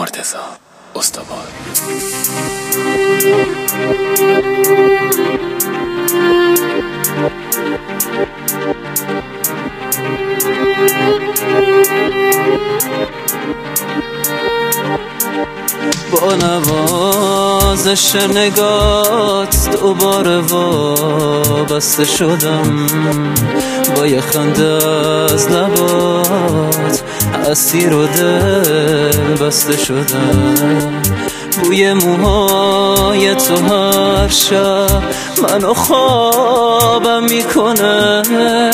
مرتضی استوار. با نوازش نگات دوباره وابسته شدم، با یه خنده از لبات اسیر و دل بسته شدم. بوی موهای تو هر شب منو خوابم میکنه،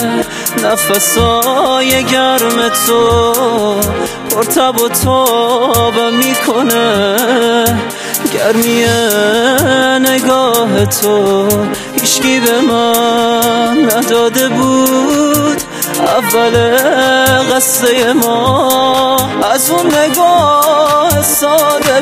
نفسای گرم تو پرتب و تابم میکنه. گرمی نگاه تو هیچکی به من نداده بود، اول قصه ما از اون نگاه ساده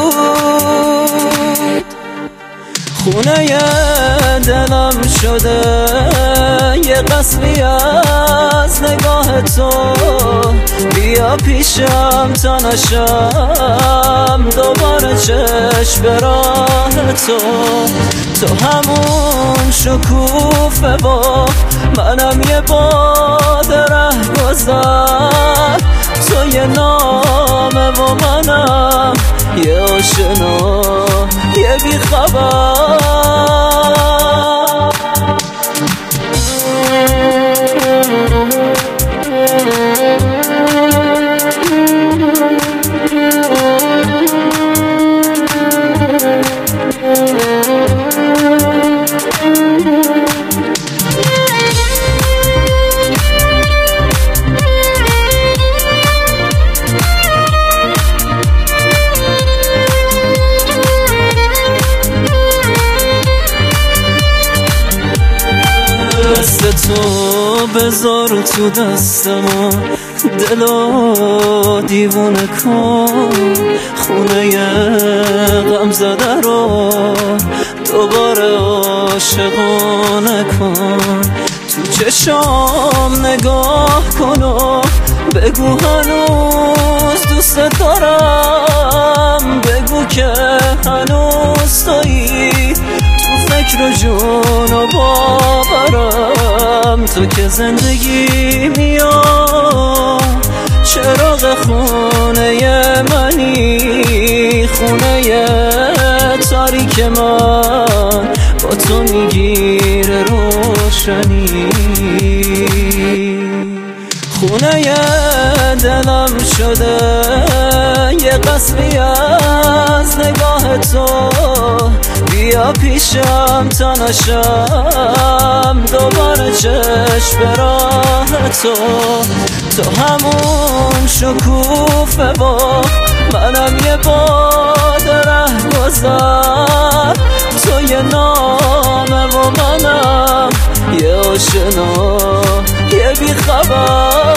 بود. خونه دلم شده یه قصری از نگاه تو، بیا پیشم تا نشم دوباره چشم به راه تو. تو همون شکوفه با منم یه باد رهگذر، تو یه نامه و منم یه آشنا یه بیخبر. دست تو بذار تو دست ما، دلو دیوونه کن، خونه غم زده رو دوباره عاشقانه کن. تو چشام نگاه کن و بگو هنوز دوست دارم، بگو که هنوز تویی تو فکر و جون و باورم. تو که زندگی میاد چراغ خونه منی، خونه تاریک من با تو میگیره روشنی. خونه دلم شده یه قصری از نگاه تو، بیا پیشم تا نشم دوباره چشم به راه تو. تو همون شکوفه با منم یه باد رهگذر، تو یه نامه و منم یه آشنا یه بیخبر.